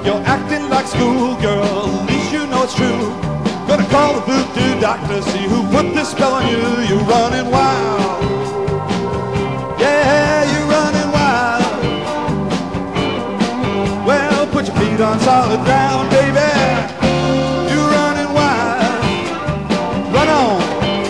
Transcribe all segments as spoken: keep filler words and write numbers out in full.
You're acting like schoolgirl, at least you know it's true. Gonna call the voodoo doctor, see who put this spell on you. You're running wild. Yeah, you're running wild. Well, put your feet on solid ground, baby. You're running wild. Run on.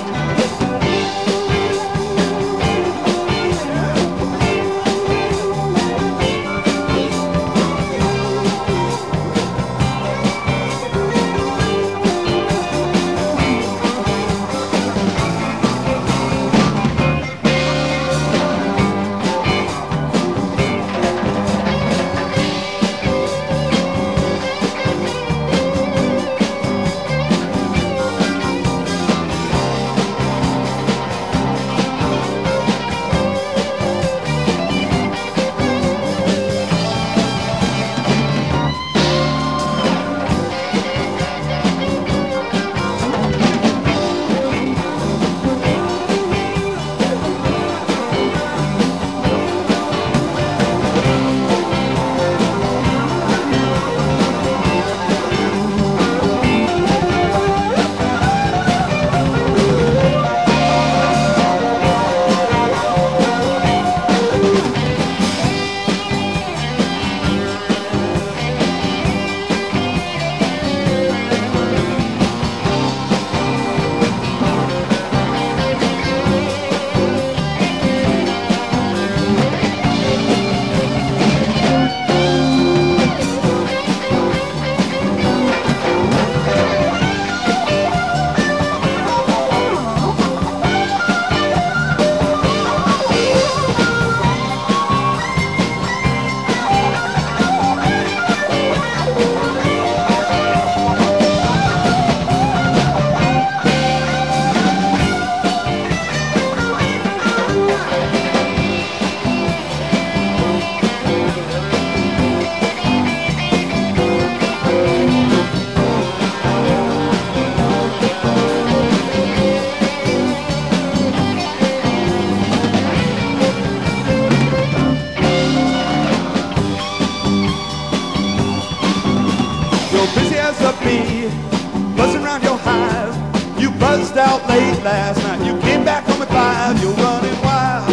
Buzzing around your hive. You buzzed out late last night. You came back home at five. You're running wild.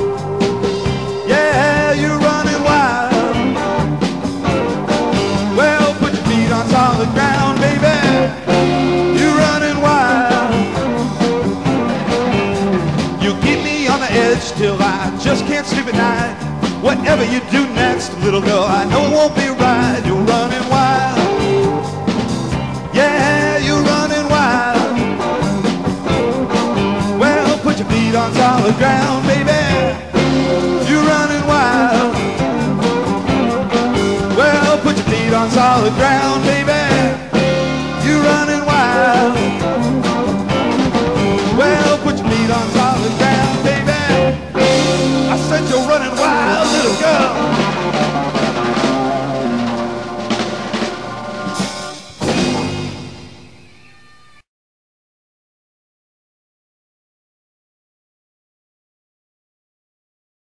Yeah, you're running wild. Well, put your feet on solid ground, baby. You're running wild. You keep me on the edge till I just can't sleep at night. Whatever you do next, little girl, I know it won't be right. You're running wild. Yeah, you're running wild. Well, put your feet on solid ground, baby. You're running wild. Well, put your feet on solid ground, baby.